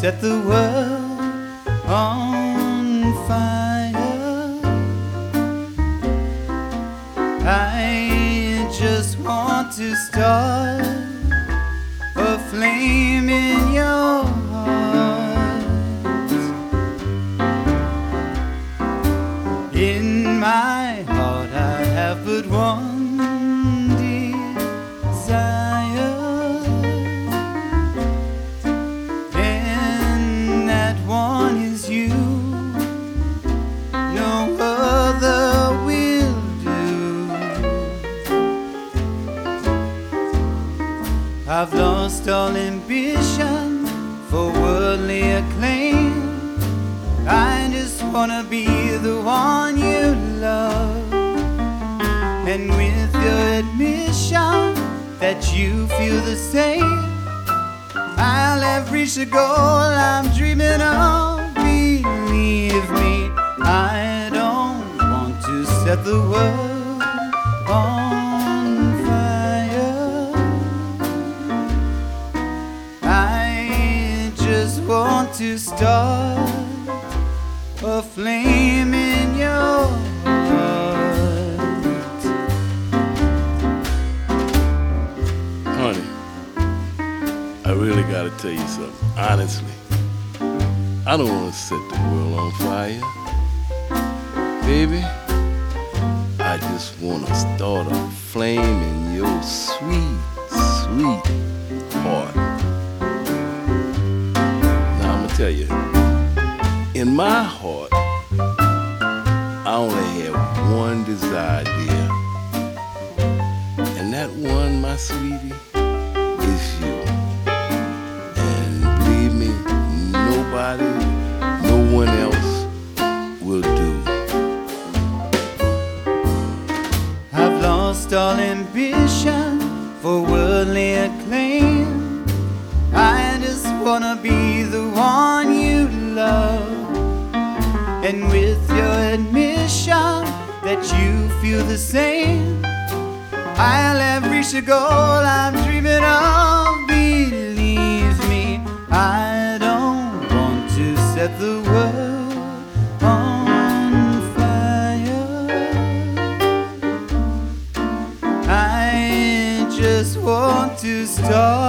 set the world on fire. I just want to start a flame in your heart. In my heart I have but one desire, and that one is you. No other will do. I've lost all ambition for worldly acclaim. I just wanna be the one you love, and with your admission that you feel the same, I'll have reached the goal I'm dreaming of. Believe me, I don't want to set the world on fire. I just want to start a flame in your heart. Honey, I really gotta tell you something. Honestly, I don't wanna set the world on fire. Baby, I just wanna start a flame in your sweet, sweet heart. Now I'ma tell you, in my heart, I only have one desire, dear. And that one, my sweetie, is you. And believe me, nobody, no one else will do. I've lost all ambition for worldly acclaim. I just wanna be the one you love, and with your admission that you feel the same, I'll have reached the goal I'm dreaming of. Believe me, I don't want to set the world on fire. I just want to start